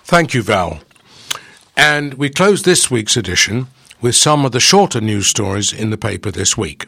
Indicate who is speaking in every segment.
Speaker 1: Thank you, Val. And we close this week's edition with some of the shorter news stories in the paper this week.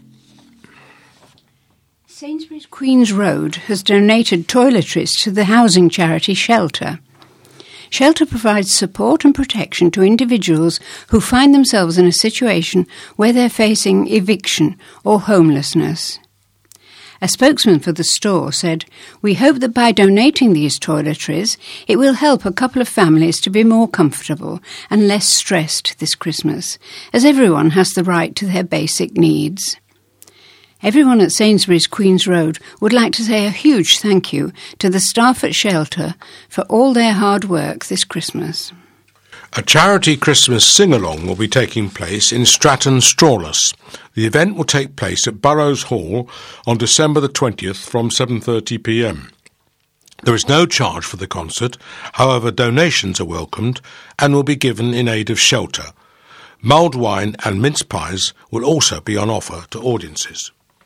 Speaker 2: Sainsbury's Queen's Road has donated toiletries to the housing charity Shelter. Shelter provides support and protection to individuals who find themselves in a situation where they're facing eviction or homelessness. A spokesman for the store said, "We hope that by donating these toiletries, it will help a couple of families to be more comfortable and less stressed this Christmas, as everyone has the right to their basic needs." Everyone at Sainsbury's Queen's Road would like to say a huge thank you to the staff at Shelter for all their hard work this Christmas.
Speaker 1: A charity Christmas sing-along will be taking place in Stratton Strawless. The event will take place at Burrows Hall on December the 20th from 7:30pm. There is no charge for the concert, however donations are welcomed and will be given in aid of Shelter. Mulled wine and mince pies will also be on offer to audiences.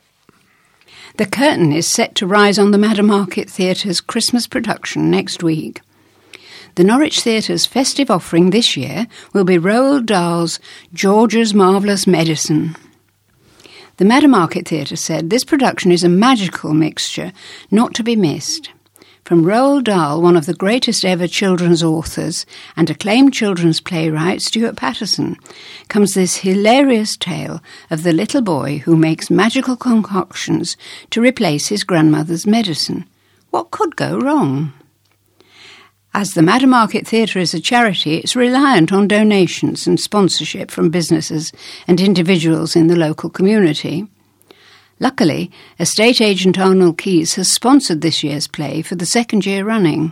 Speaker 2: The curtain is set to rise on the Madder Market Theatre's Christmas production next week. The Norwich Theatre's festive offering this year will be Roald Dahl's George's Marvellous Medicine. The Madder Market Theatre said this production is a magical mixture not to be missed. From Roald Dahl, one of the greatest ever children's authors and acclaimed children's playwright Stuart Patterson, comes this hilarious tale of the little boy who makes magical concoctions to replace his grandmother's medicine. What could go wrong? As the Madder Market Theatre is a charity, it's reliant on donations and sponsorship from businesses and individuals in the local community. Luckily, estate agent Arnold Keyes has sponsored this year's play for the second year running.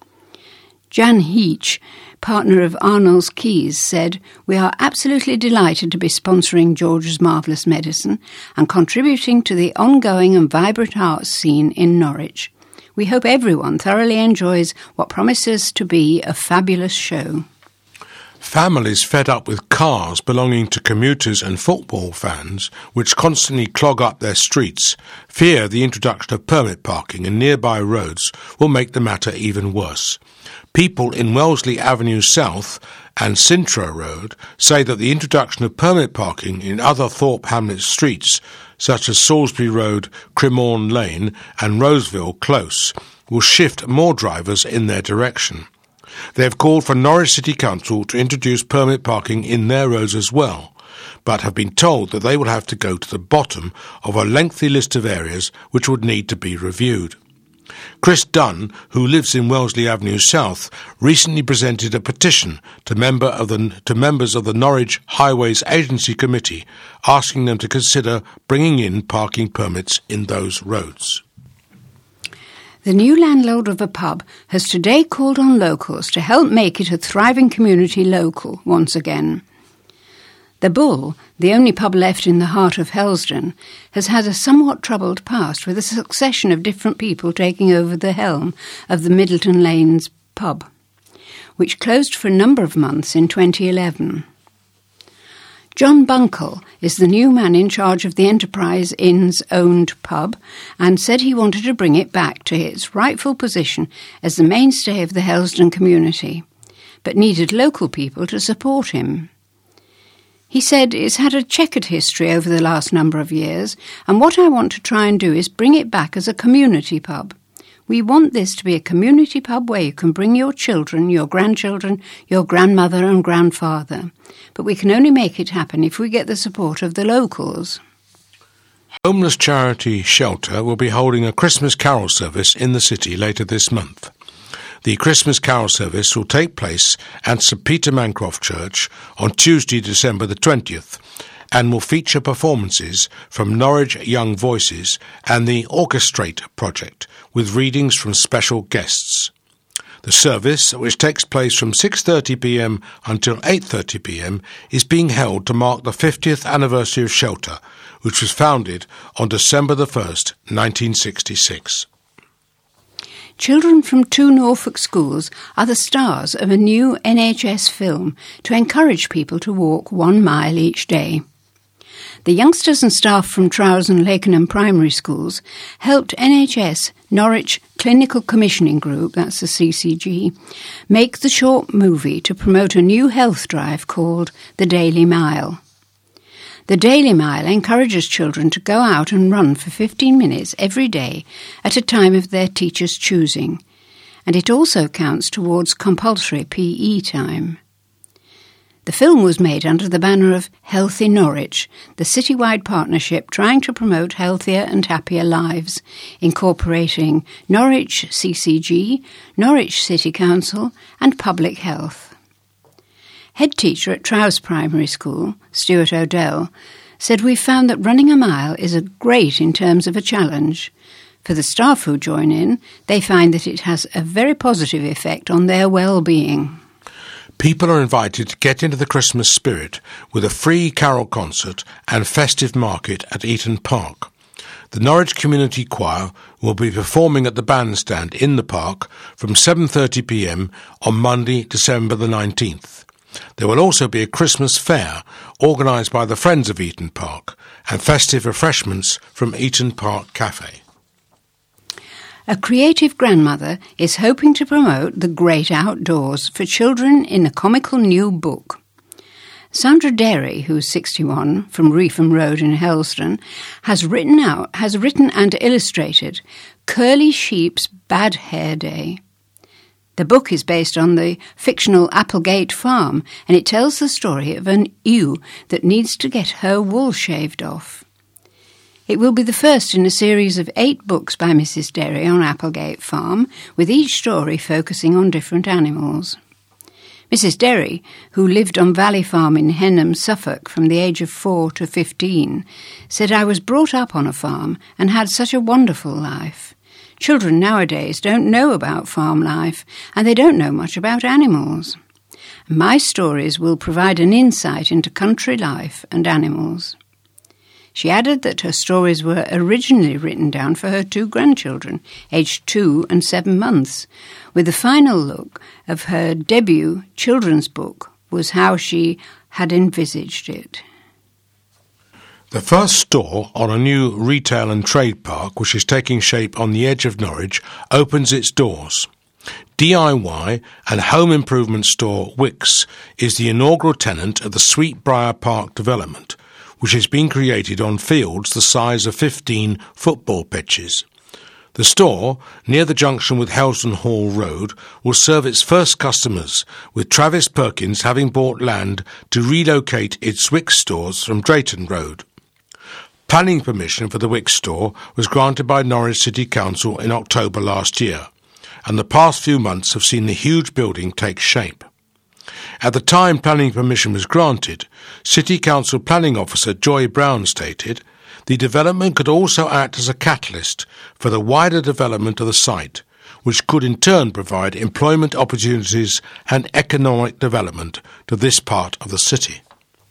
Speaker 2: Jan Heach, partner of Arnold Keyes, said, "We are absolutely delighted to be sponsoring George's Marvellous Medicine and contributing to the ongoing and vibrant arts scene in Norwich. We hope everyone thoroughly enjoys what promises to be a fabulous show."
Speaker 1: Families fed up with cars belonging to commuters and football fans, which constantly clog up their streets, fear the introduction of permit parking in nearby roads will make the matter even worse. People in Wellesley Avenue South and Sintra Road say that the introduction of permit parking in other Thorpe Hamlets streets, such as Salisbury Road, Cremorne Lane and Roseville Close, will shift more drivers in their direction. They have called for Norwich City Council to introduce permit parking in their roads as well, but have been told that they will have to go to the bottom of a lengthy list of areas which would need to be reviewed. Chris Dunn, who lives in Wellesley Avenue South, recently presented a petition to members of the Norwich Highways Agency Committee, asking them to consider bringing in parking permits in those roads.
Speaker 2: The new landlord of a pub has today called on locals to help make it a thriving community local once again. The Bull, the only pub left in the heart of Helsdon, has had a somewhat troubled past with a succession of different people taking over the helm of the Middleton Lanes pub, which closed for a number of months in 2011. John Bunkle is the new man in charge of the Enterprise Inn's owned pub and said he wanted to bring it back to its rightful position as the mainstay of the Helsdon community, but needed local people to support him. He said, "It's had a checkered history over the last number of years, and what I want to try and do is bring it back as a community pub. We want this to be a community pub where you can bring your children, your grandchildren, your grandmother and grandfather. But we can only make it happen if we get the support of the locals."
Speaker 1: Homeless charity Shelter will be holding a Christmas carol service in the city later this month. The Christmas carol service will take place at St Peter Mancroft Church on Tuesday, December the 20th, and will feature performances from Norwich Young Voices and the Orchestrate Project, with readings from special guests. The service, which takes place from 6:30pm until 8:30pm, is being held to mark the 50th anniversary of Shelter, which was founded on December the 1st, 1966.
Speaker 2: Children from 2 Norfolk schools are the stars of a new NHS film to encourage people to walk 1 mile each day. The youngsters and staff from Trowes and Lakenham primary schools helped NHS Norwich Clinical Commissioning Group, that's the CCG, make the short movie to promote a new health drive called The Daily Mile. The Daily Mile encourages children to go out and run for 15 minutes every day at a time of their teacher's choosing, and it also counts towards compulsory PE time. The film was made under the banner of Healthy Norwich, the citywide partnership trying to promote healthier and happier lives, incorporating Norwich CCG, Norwich City Council and Public Health. Head teacher at Trowes Primary School, Stuart O'Dell, said, "We've found that running a mile is great in terms of a challenge. For the staff who join in, they find that it has a very positive effect on their well-being."
Speaker 1: People are invited to get into the Christmas spirit with a free carol concert and festive market at Eaton Park. The Norwich Community Choir will be performing at the bandstand in the park from 7:30 p.m. on Monday, December the 19th. There will also be a Christmas fair organised by the Friends of Eaton Park and festive refreshments from Eaton Park Cafe.
Speaker 2: A creative grandmother is hoping to promote the great outdoors for children in a comical new book. Sandra Derry, who's 61, from Reefham Road in Helston, has written and illustrated Curly Sheep's Bad Hair Day. The book is based on the fictional Applegate Farm, and it tells the story of an ewe that needs to get her wool shaved off. It will be the first in a series of 8 books by Mrs. Derry on Applegate Farm, with each story focusing on different animals. Mrs. Derry, who lived on Valley Farm in Henham, Suffolk, from the age of 4 to 15, said, "I was brought up on a farm and had such a wonderful life. Children nowadays don't know about farm life, and they don't know much about animals. My stories will provide an insight into country life and animals." She added that her stories were originally written down for her 2 grandchildren, aged 2 and 7 months, with the final look of her debut children's book was how she had envisaged it.
Speaker 1: The first store on a new retail and trade park, which is taking shape on the edge of Norwich, opens its doors. DIY and home improvement store Wicks is the inaugural tenant of the Sweetbriar Park development, which has been created on fields the size of 15 football pitches. The store, near the junction with Helston Hall Road, will serve its first customers, with Travis Perkins having bought land to relocate its Wicks stores from Drayton Road. Planning permission for the Wicks store was granted by Norwich City Council in October last year, and the past few months have seen the huge building take shape. At the time planning permission was granted, City Council Planning Officer Joy Brown stated, "The development could also act as a catalyst for the wider development of the site, which could in turn provide employment opportunities and economic development to this part of the city."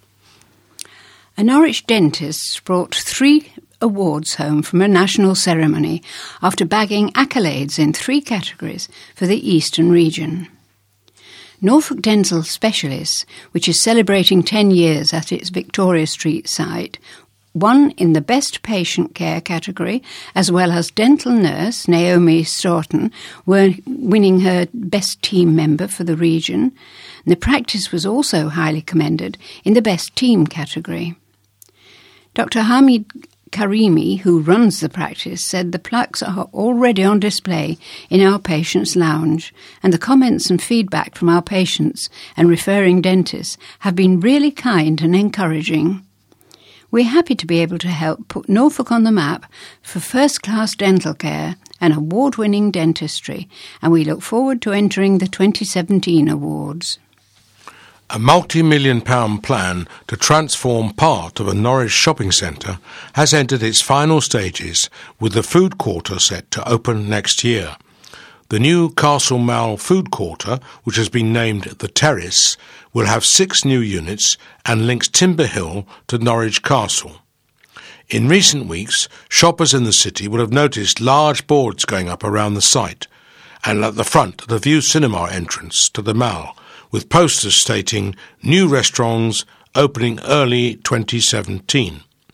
Speaker 2: A Norwich dentist brought 3 awards home from a national ceremony after bagging accolades in 3 categories for the Eastern region. Norfolk Dental Specialists, which is celebrating 10 years at its Victoria Street site, won in the Best Patient Care category, as well as dental nurse Naomi Staunton winning her Best Team Member for the region. And the practice was also highly commended in the Best Team category. Dr. Hamid Karimi, who runs the practice, said the plaques are already on display in our patients' lounge, and the comments and feedback from our patients and referring dentists have been really kind and encouraging. We're happy to be able to help put Norfolk on the map for first-class dental care and award-winning dentistry, and we look forward to entering the 2017 awards.
Speaker 1: A multi-million-pound plan to transform part of a Norwich shopping centre has entered its final stages, with the food quarter set to open next year. The new Castle Mall food quarter, which has been named The Terrace, will have 6 new units and links Timber Hill to Norwich Castle. In recent weeks, shoppers in the city will have noticed large boards going up around the site, and at the front the View Cinema entrance to the Mall, with posters stating new restaurants opening early 2017.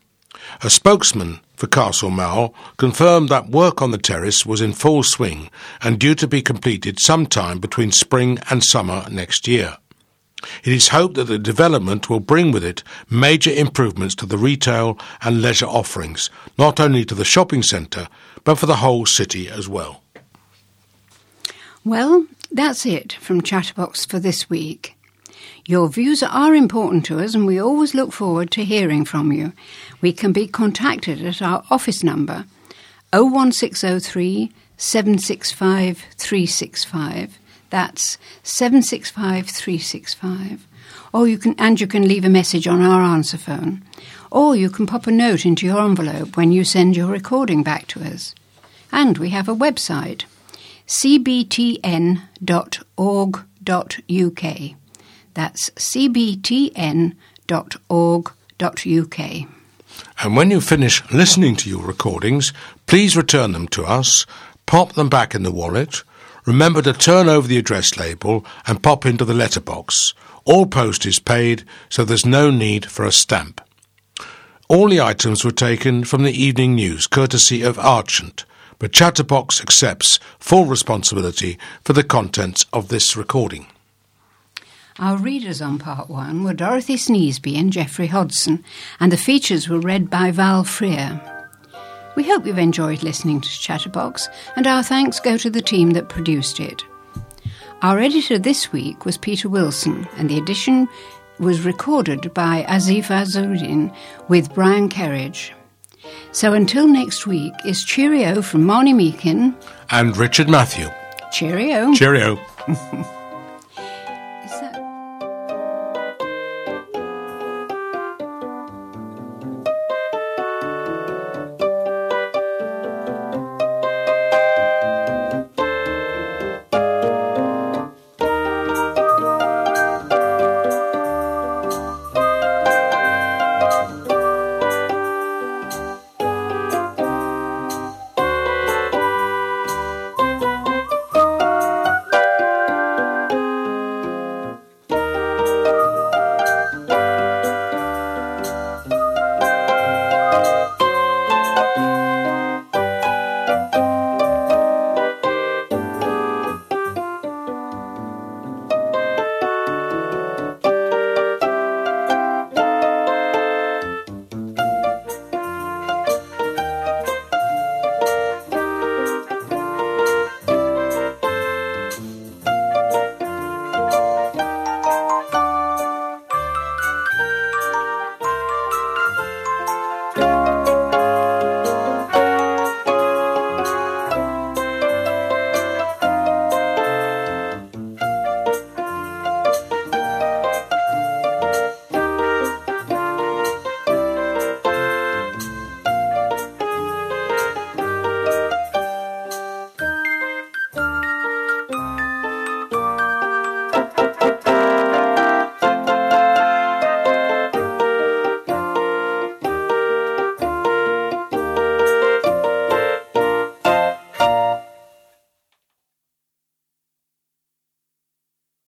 Speaker 1: A spokesman for Castle Mowell confirmed that work on the terrace was in full swing and due to be completed sometime between spring and summer next year. It is hoped that the development will bring with it major improvements to the retail and leisure offerings, not only to the shopping centre, but for the whole city as well.
Speaker 2: Well, that's it from Chatterbox for this week. Your views are important to us and we always look forward to hearing from you. We can be contacted at our office number 01603 765 365. That's 765 365. Or you can leave a message on our answer phone. Or you can pop a note into your envelope when you send your recording back to us. And we have a website, cbtn.org.uk. That's cbtn.org.uk.
Speaker 1: And when you finish listening to your recordings, please return them to us, pop them back in the wallet. Remember to turn over the address label and pop into the letterbox. All post is paid, so there's no need for a stamp. All the items were taken from the evening news, courtesy of Archant, but Chatterbox accepts full responsibility for the contents of this recording.
Speaker 2: Our readers on Part 1 were Dorothy Sneesby and Geoffrey Hodson, and the features were read by Val Freer. We hope you've enjoyed listening to Chatterbox, and our thanks go to the team that produced it. Our editor this week was Peter Wilson, and the edition was recorded by Azif Azuddin with Brian Kerridge. So until next week is cheerio from Marnie Meakin
Speaker 1: and Richard Matthew.
Speaker 2: Cheerio.
Speaker 1: Cheerio.